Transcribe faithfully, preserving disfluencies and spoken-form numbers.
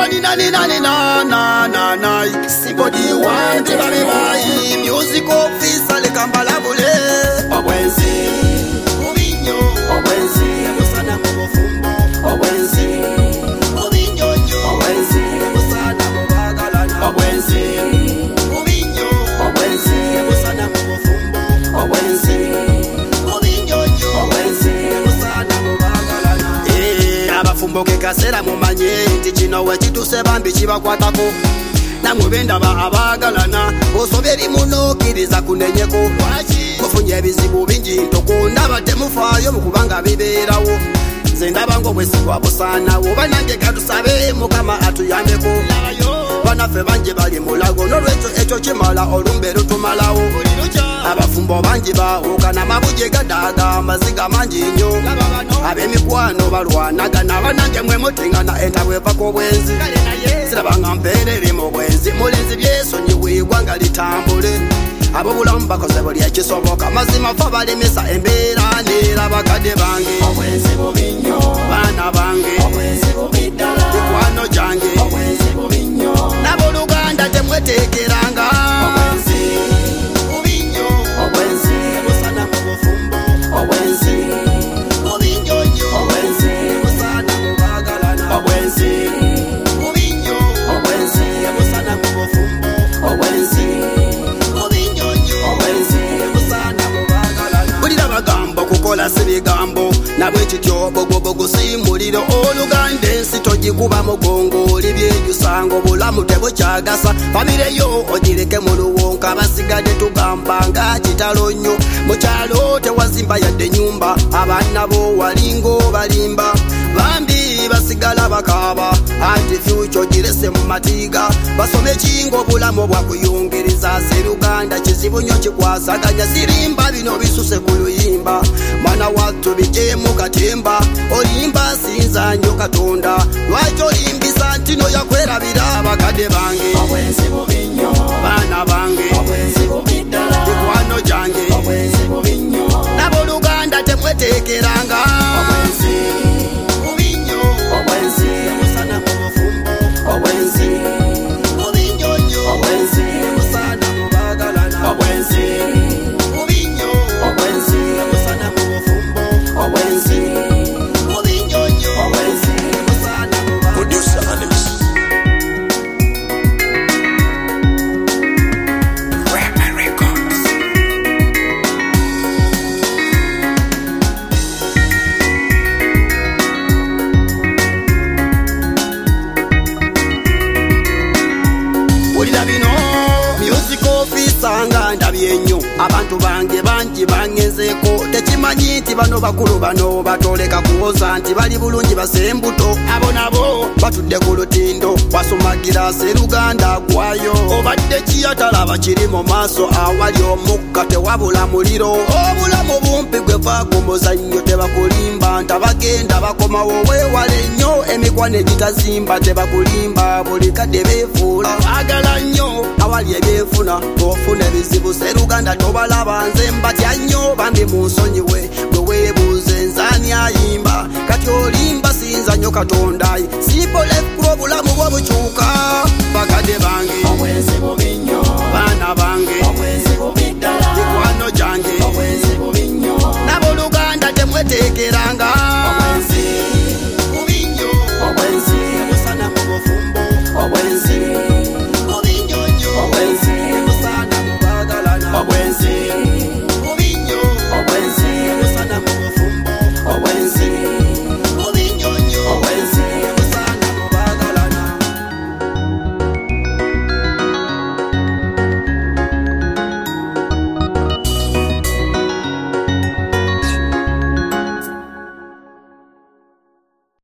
Nani nani nani na na na na. Sibodi wanti babe bai. Music officer le kambala bule. Obwenzi. Obinyo. Obwenzi. Musana mubofumbo. Obwenzi. Obinyo nyo. Obwenzi. Musana mubagalana. Obwenzi. Obinyo. Obwenzi. Musana mubofumbo. Obwenzi. Obinyo nyo. Obwenzi. Musana mubagalana. Eh, abafumbo ke kasera mumanye nti kino wekituse bambi kibakwatako. Namubenda ba abagalana osoberi muno kiriza kunenyeko kufunye ebizibu bingi ntokunda batemufayo mukubanga biberawo nze ndaba ngo bwesigwa busanawo banange katusabe mukama atuyambeko banafe banje bali mulago nolwekyo ekyo kimala olumbe lutumalawo abafumbo bangi baawukana mabuje gadaga amaziga mangi nnyo ab'emikwano balwanagana banange mwe mutingana entabwevako bwenzi sirabanga mpeereri mu bwenzi mulinzi byesonyiwe igwanga litambule abo bulamu bakoze buli ekisoboka mazima fa balemesa embeera neera bakadde bange obwenzi bubinyo baana bange obwenzi bubiddala mikwano gyange obwenzi bubinyo n'abooluganda temweteekeranga obwenzi bubinyo obwenzi busana mu bufumbo obwenzi bubinyo nnyo obwenzi busana mu baagalana obwenzi bubinyo obwenzi busana mu bufumbo obwenzi bubinyo nnyo obwenzi busana mu baagalana bulira bagambo kukola si bigambo nabwe kityo bogobogo si muliro oluganda ensi togikuba mugongo libyejusango bulamu tebukyagasa famireyo ogireke mu luwonka basigadde tugamba nga kitalo nnyo mukyalo tewazimba yadde nyumba abaana bo walingo balimba bambi basigala bakaba anti fyuco girese mu matiga basome kingo bulamu bwakuyungereza seruganda kizibu nnyo kikwasaganya sirimba bino bisuse ku luyimba mwana wattu bijemu katemba olimba sinza nnyo katonda lwaki olimbisa ntino yakwerabira bakadde bange obwenzi bubinyo baana bange obwenzi bubiddala mikwano gyange obwenzi bubinyo n'abooluganda temweteekeranga obwenzi bubinyo obwenzi musana mu bufumbo obwenzi bubinyo nnyo obwenzi musana mu baagalana obwenzi bubinyo obwenzi musana mu bufumbo obwenzi bubinyo nnyo obwenzi musana mu baagalana. Sanga ndabye nnyo abantu bange bangi bangezeeko tekimanyi nti bano bakulu bano batoleka kuwoza nti bali bulungi basembuto abo nabo batudde ku lutindo wasumagira seruganda gwayo obadde kiyatalaba kiri mu maaso awali omukka tewabula muliro obulamu bumpi gwe vaako muzannyo tebakulimba ntabagenda bakomawo weewale nnyo emikwano egitazimba tebakulimba buli kadde beefuula baagala nnyo awali ebyefuna ofuna ebizibu seruganda tobalaba nze mbatya nnyo bambi mu nsonyiwe bwe weebuuze nzaani ayimba kati olimba sinza nnyo katonda siipolekula obulamu bwo bukyuka bakadde bange obwenzi bubinyo baana bange obwenzi bubiddala mikwano gyange obwenzi bubinyo n'abooluganda temweteekeranga obwenzi bubinyo obwenzi busana mu bufumbo obwenzi bubinyo nnyo obwenzi busana mu baagalana obwenzi